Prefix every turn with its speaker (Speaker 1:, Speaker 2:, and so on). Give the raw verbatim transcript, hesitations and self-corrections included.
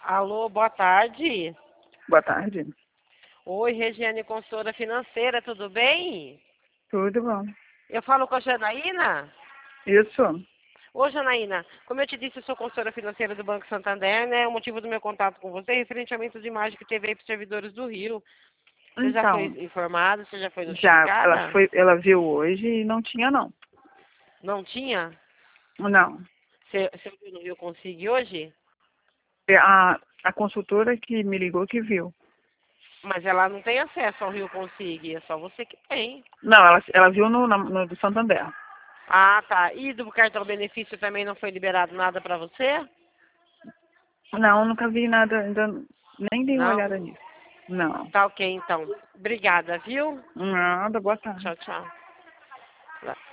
Speaker 1: Alô, boa tarde.
Speaker 2: Boa tarde.
Speaker 1: Oi, Regiane, consultora financeira, tudo bem?
Speaker 2: Tudo bom.
Speaker 1: Eu falo com a Janaína?
Speaker 2: Isso.
Speaker 1: Ô, Janaína, como eu te disse, eu sou consultora financeira do Banco Santander, né? O motivo do meu contato com você é referente ao aumento de imagem que teve aí para os servidores do Rio. Você já foi
Speaker 2: Então,
Speaker 1: informada? Você já foi
Speaker 2: já, ela
Speaker 1: notificada?
Speaker 2: foi, ela viu hoje e não tinha não.
Speaker 1: Não tinha?
Speaker 2: Não.
Speaker 1: Você, você viu no Rio Consigue hoje?
Speaker 2: É A, a consultora que me ligou que viu.
Speaker 1: Mas ela não tem acesso ao Rio Consigue, é só você que tem.
Speaker 2: Não, ela, ela viu no, na- no do Santander.
Speaker 1: Ah, tá. E do cartão benefício também não foi liberado nada para você?
Speaker 2: Não, nunca vi nada, ainda nem dei uma
Speaker 1: Não?
Speaker 2: olhada nisso. Não.
Speaker 1: Tá ok, então. Obrigada, viu?
Speaker 2: Nada, boa tarde.
Speaker 1: Tchau, tchau.